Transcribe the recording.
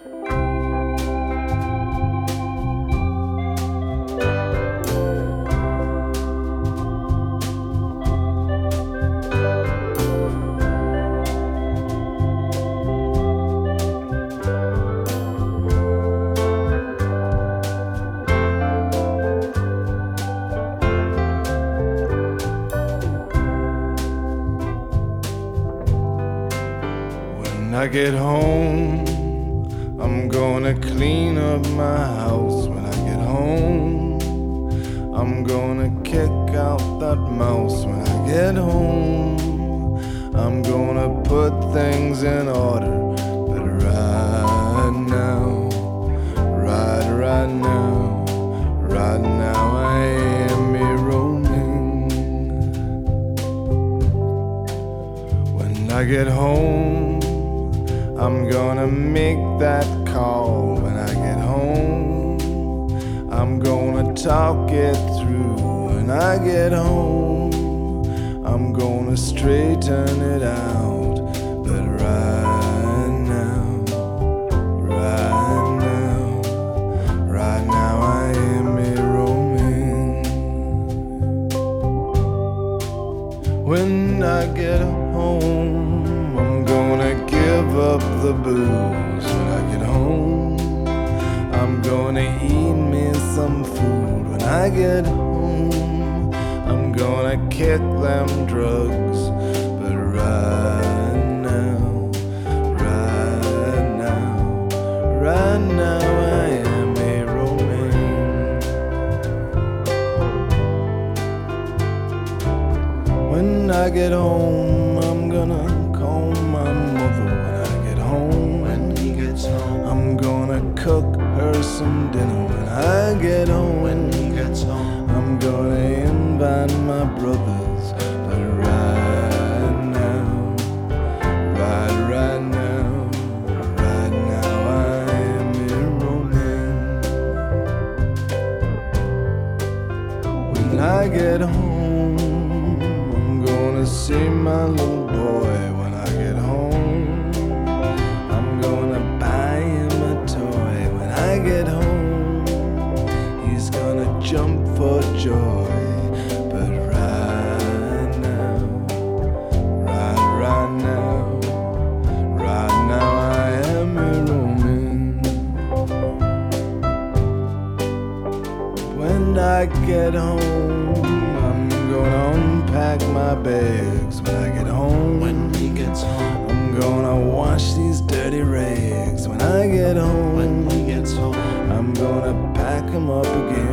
When I get home, I'm gonna clean up my house. When I get home, I'm gonna kick out that mouse. When I get home, I'm gonna put things in order. But right now, right now I am me roaming. When I get home, I'm gonna make that call. When I get home, I'm gonna talk it through. When I get home, I'm gonna straighten it out. But right now, I am a roaming. When I get home, I'm gonna give up the booze. When I get home, I'm gonna eat me some food. When I get home, I'm gonna kick them drugs. But right now I am a roaming. When I get home, I'm gonna call my mother. When I get home, When he gets home, I'm gonna cook her some dinner. When I get home, when he gets home, I'm gonna invite my brothers. But right now, I am a roaming. When I get home, I'm gonna see my little boy. When I get home, I'm gonna buy him a toy. When I get home, he's gonna jump for joy. But right now, I am a roaming. When I get home, I'm gonna unpack my bags. When I get home, when he gets home, I'm gonna wash these dirty rags. When I get home, when he gets home, I'm gonna pack 'em up again.